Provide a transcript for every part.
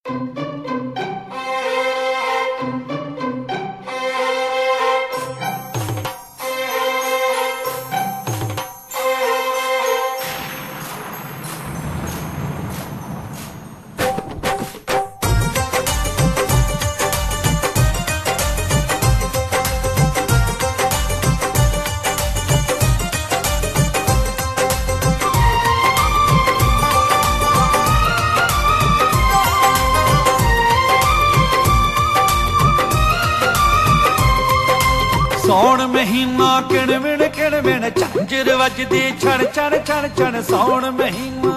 सौण महीना किणमिण किणमिण झांझर वजदी छण छण छण छण। सौण महीना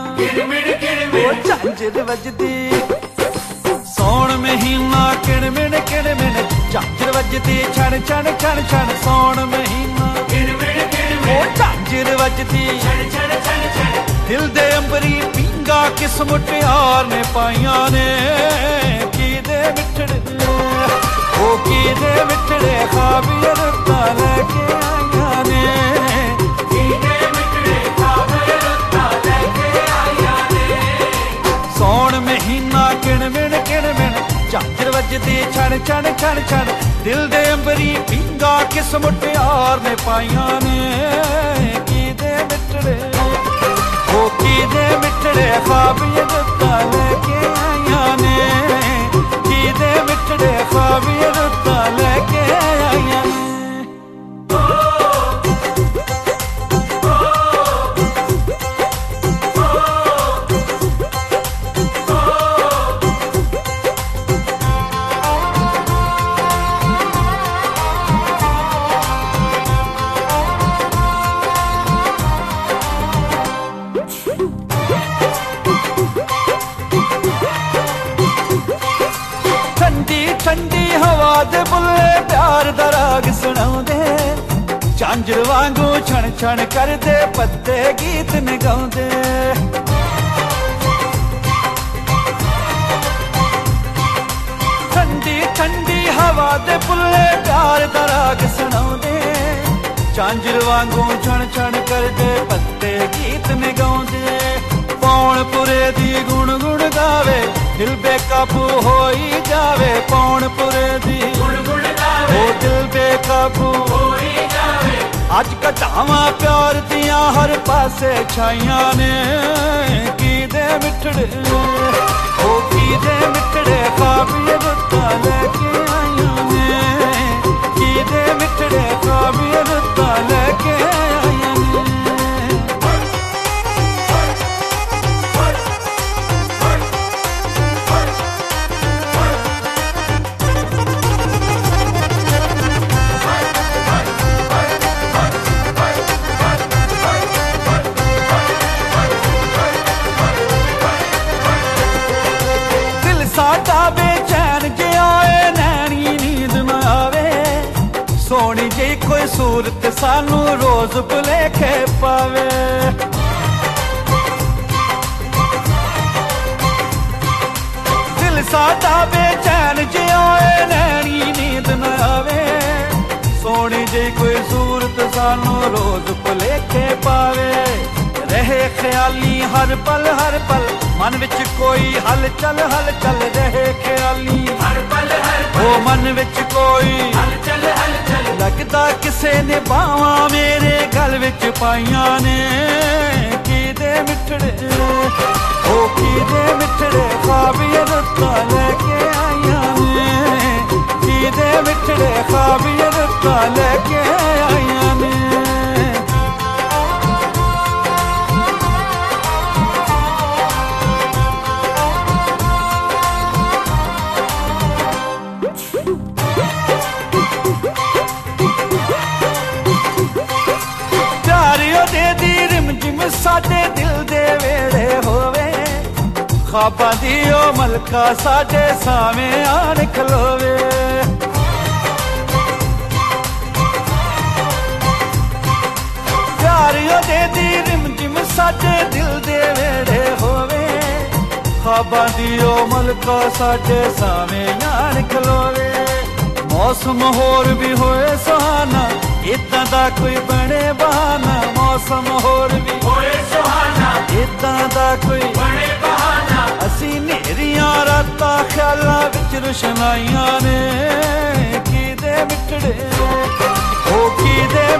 झांझर वजदी, सौण महीना किणमिण किणमिण झांझर वजदी छण छण छण छण। सौण महीना झांझर वजदी दिल दे अंबरी पींगा किस मुटियार ने पाइया ने। की दे मिठड़े ओ की दे मिठड़े खाबियर लेके आया ने। सौण महीना किणमिण किणमिण झांझर वजदी छण छण छण छण। दिल दे अंबरी पींगा किस मुटियार ने पाइया ने। की दे मिठड़े ओ की दे मिठड़े खाबियर लेके आया ने। की दे मिठड़े खाबियर लेके आया ने। ठंडी हवा दे बुल्ले प्यार दा राग सुनाउंदे। झांझर वांगू छण छण करदे पत्ते गीत ने गाउंदे। ठंडी ठंडी हवा दे बुल्ले प्यार दा राग सुनाउंदे। झांझर वांगू छण छण करदे पत्ते गीत ने गाउंदे। पौणपुरे दी गुण गुण गावे दिल बेकाबू होई जावे। पौणपुरे दी गुण गुण गावे दिल बेकाबू होई जावे। अज घटावां प्यार दियां हर पासे छाइयां ने। की दे मिठड़े ओ की दे मिठड़े खाबियर लेके आया ने। की दे मिठड़े खाबियर लेके आया ने। साडा बेचैन जे आए नैनी नींद न आवे। सोनी जी कोई सूरत सानू रोज भुलेखे पावे। दिल साडा बेचैन जे आए नैनी नींद न आवे। सोनी जी कोई सूरत सानू रोज भुलेखे पावे। रहे ख्याली हर पल मन विच कोई हलचल हलचल। रहे ख्याली हर पल ओ मन विच कोई हलचल लगदा किसे ने बावां मेरे गल विच पाइया ने। की दे मिठड़े ओ की दे मिठड़े खाबियर लेके आया ने। की दे मिठड़े खाबियर लेके आया ने। साडे दिल दे वेड़े होवे ख्वाबां दी ओ मलका साडे सावें आन खलोवे। प्यारियो दे दी रिम जिम साडे दिल दे वेड़े होवे ख्वाबां दी ओ मलका साडे सावें आन खलोवे। मौसम होर भी होए सुहाना इदां दा कोई बने बहाना। मौसम होर भी होए सुहाना इदां दा कोई बने बहाना। असी नेरियां रातां रुशनाइयां ने की दे मिठड़े, ओ की दे